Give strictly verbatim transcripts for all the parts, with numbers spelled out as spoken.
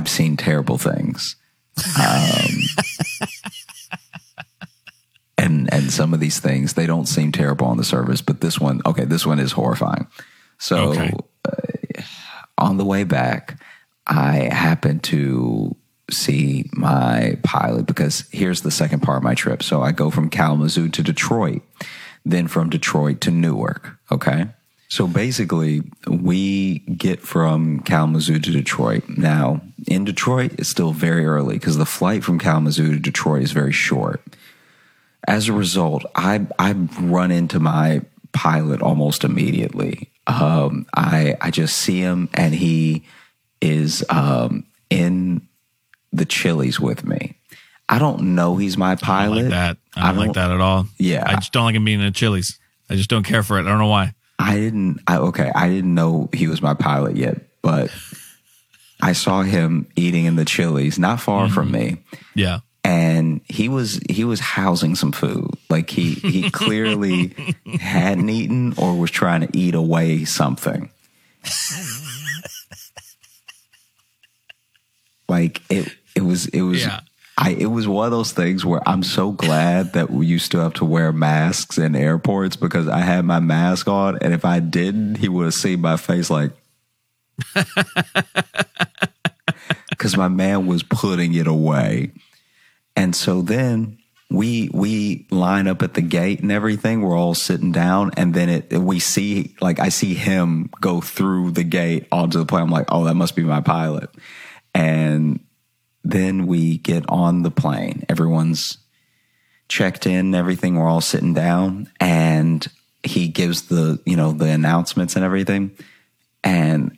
I've seen terrible things. Um, and and some of these things, they don't seem terrible on the surface, but this one, okay, this one is horrifying. So okay. uh, on the way back, I happened to see my pilot, because here's the second part of my trip. So I go from Kalamazoo to Detroit, then from Detroit to Newark, okay? So basically, we get from Kalamazoo to Detroit. Now, in Detroit, it's still very early because the flight from Kalamazoo to Detroit is very short. As a result, I I run into my pilot almost immediately. Um, I I just see him, and he is um, in the Chili's with me. I don't know he's my pilot. I don't like that. I don't, I don't like that at all. Yeah. I just don't like him being in a Chili's. I just don't care for it. I don't know why. I didn't, I, okay, I didn't know he was my pilot yet, but I saw him eating in the Chili's not far mm-hmm. from me. Yeah. And he was, he was housing some food. Like he, he clearly hadn't eaten or was trying to eat away something. Like it, it was, it was, yeah. I, it was one of those things where I'm so glad that we used to have to wear masks in airports, because I had my mask on, and if I didn't, he would have seen my face like, because my man was putting it away. And so then we we line up at the gate and everything. We're all sitting down, and then it we see, like, I see him go through the gate onto the plane. I'm like, oh, that must be my pilot. And then we get on the plane. Everyone's checked in, everything. We're all sitting down, and he gives the, you know, the announcements and everything. And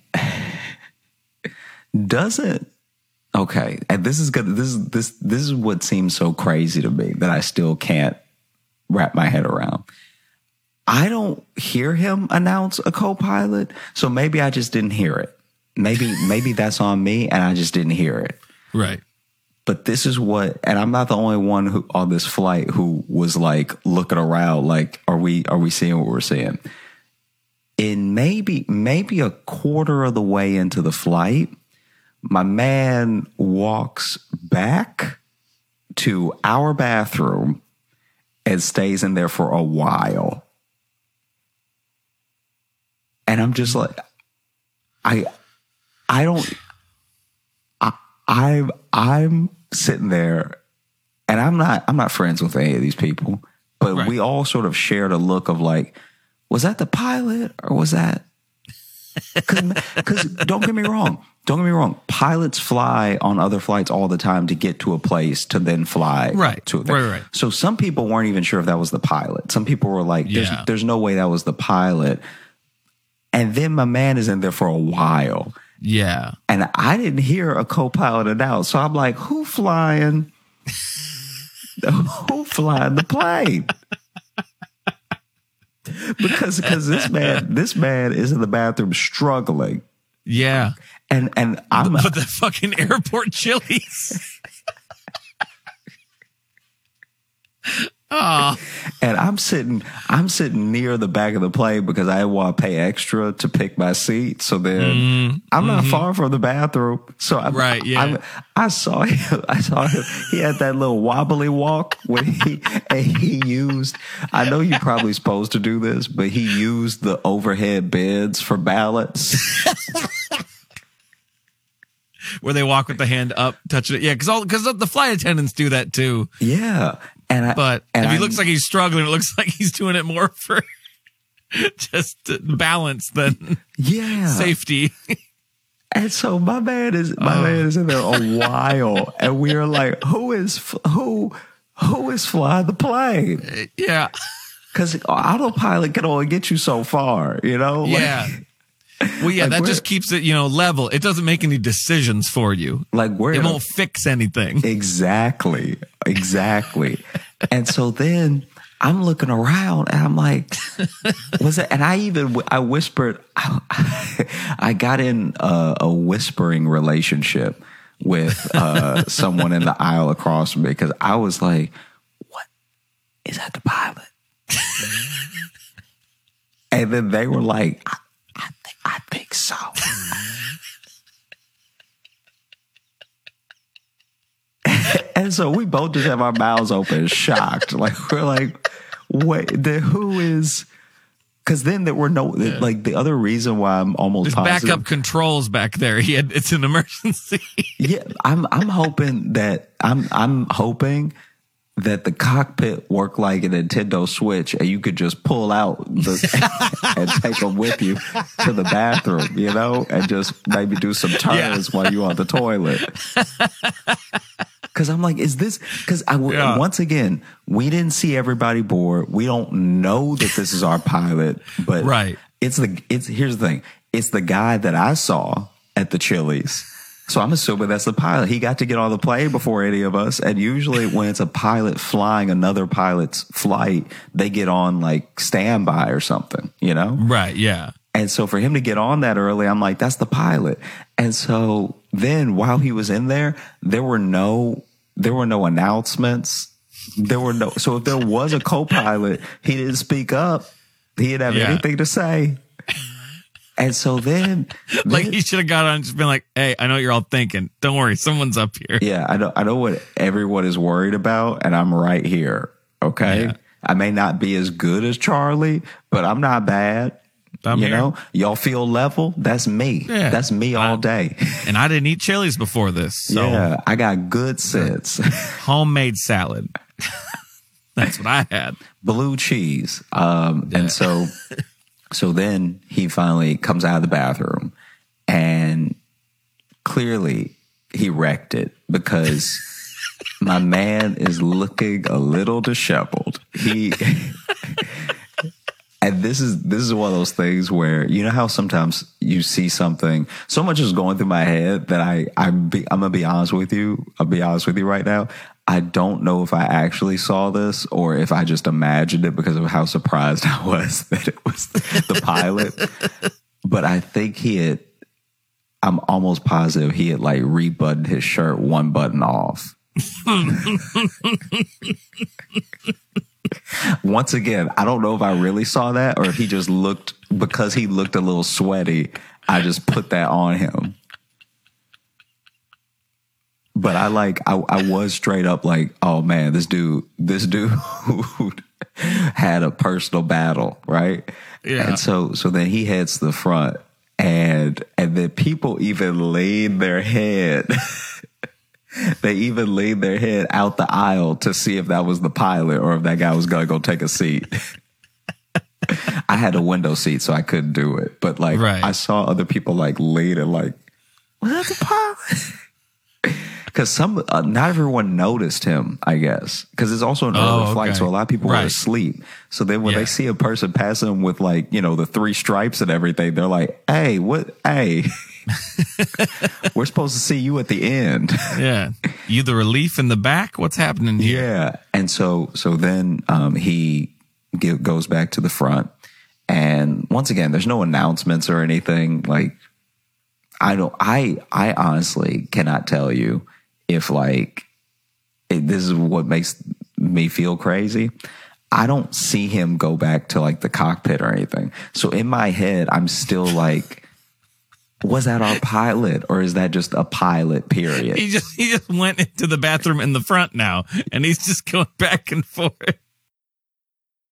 doesn't, okay. And this is good. This is, this, this is what seems so crazy to me that I still can't wrap my head around. I don't hear him announce a co-pilot. So maybe I just didn't hear it. Maybe, maybe that's on me and I just didn't hear it. Right. But this is what, and I'm not the only one who on this flight who was like looking around, like, are we, are we seeing what we're seeing? In maybe, maybe a quarter of the way into the flight, my man walks back to our bathroom and stays in there for a while. And I'm just like, I, I don't, I'm I'm sitting there, and I'm not I'm not friends with any of these people, but right. we all sort of shared a look of like, was that the pilot or was that? Because don't get me wrong, don't get me wrong, pilots fly on other flights all the time to get to a place to then fly right. to a thing. Right, right. So some people weren't even sure if that was the pilot. Some people were like, "There's yeah. there's no way that was the pilot." And then my man is in there for a while. Yeah. And I didn't hear a co-pilot announce. So I'm like, who flying? who flying the plane? because because this man this man is in the bathroom struggling. Yeah. And and I'm but the fucking airport Chili's. Oh. And I'm sitting, I'm sitting near the back of the plane because I want to pay extra to pick my seat. So then mm, I'm not mm-hmm. far from the bathroom. So I'm, right, yeah. I'm, I saw him. I saw him. He had that little wobbly walk when he and he used. I know you're probably supposed to do this, but he used the overhead beds for balance. Where they walk with the hand up, touching it. Yeah, because all because the flight attendants do that too. Yeah. And I, but and if he I'm, looks like he's struggling, it looks like he's doing it more for just balance than yeah. safety. And so my man is my oh. man is in there a while, and we are like, who is who who is flying the plane? Yeah, because autopilot can only get you so far, you know. Like, yeah. Well, yeah, like that just keeps it, you know, level. It doesn't make any decisions for you. Like we're it won't a, fix anything. Exactly, exactly. And so then I'm looking around, and I'm like, "Was it?" And I even I whispered. I, I got in a, a whispering relationship with uh, someone in the aisle across from me because I was like, "What is that? The pilot?" And then they were like, I think so. And so we both just have our mouths open, shocked. Like, we're like, wait, the, who is... Because then there were no... Yeah. Like, the other reason why I'm almost There's positive... backup controls back there. He had, it's an emergency. Yeah, I'm I'm hoping that... I'm I'm hoping... that the cockpit worked like a Nintendo Switch and you could just pull out the, and take them with you to the bathroom, you know, and just maybe do some turns yeah. while you're on the toilet. Because I'm like, is this, because I yeah. once again, we didn't see everybody board. We don't know that this is our pilot, but right. it's the, it's, here's the thing. It's the guy that I saw at the Chili's. So I'm assuming that's the pilot. He got to get on the plane before any of us. And usually when it's a pilot flying another pilot's flight, they get on like standby or something, you know? Right, yeah. And so for him to get on that early, I'm like, that's the pilot. And so then while he was in there, there were no, there were no announcements. There were no, so if there was a co-pilot, he didn't speak up. He didn't have yeah. anything to say. And so then, like then, he should have got on and just been like, "Hey, I know what you're all thinking. Don't worry, someone's up here." Yeah, I know. I know what everyone is worried about, and I'm right here. Okay, yeah. I may not be as good as Charlie, but I'm not bad. I'm you here. know, y'all feel level. That's me. Yeah. That's me all I, day. And I didn't eat Chili's before this. So yeah, I got good sense. Homemade salad. That's what I had. Blue cheese. Um, yeah. And so. So then he finally comes out of the bathroom and clearly he wrecked it because my man is looking a little disheveled. He, and this is, this is one of those things where, you know how sometimes you see something, so much is going through my head that I, I be, I'm going to be honest with you. I'll be honest with you right now. I don't know if I actually saw this or if I just imagined it because of how surprised I was that it was the pilot. But I think he had, I'm almost positive he had like rebuttoned his shirt one button off. Once again, I don't know if I really saw that or if he just looked, because he looked a little sweaty, I just put that on him. But I like, I, I was straight up like, oh man, this dude, this dude had a personal battle, right? Yeah. And so, so then he heads to the front and, and then people even laid their head, they even laid their head out the aisle to see if that was the pilot or if that guy was going to go take a seat. I had a window seat, so I couldn't do it. But like, right. I saw other people like laid it like, was that the pilot? Because some, uh, not everyone noticed him, I guess. Because it's also an early oh, okay. flight, so a lot of people right. were asleep. So then when yeah. they see a person passing them with like, you know, the three stripes and everything, they're like, hey, what? Hey, we're supposed to see you at the end. Yeah. You the relief in the back? What's happening here? Yeah. And so, so then um, he get, goes back to the front. And once again, there's no announcements or anything. Like, I don't, I, I honestly cannot tell you if like, it, this is what makes me feel crazy. I don't see him go back to like the cockpit or anything. So in my head, I'm still like, was that our pilot or is that just a pilot period? He just, he just went into the bathroom in the front now and he's just going back and forth.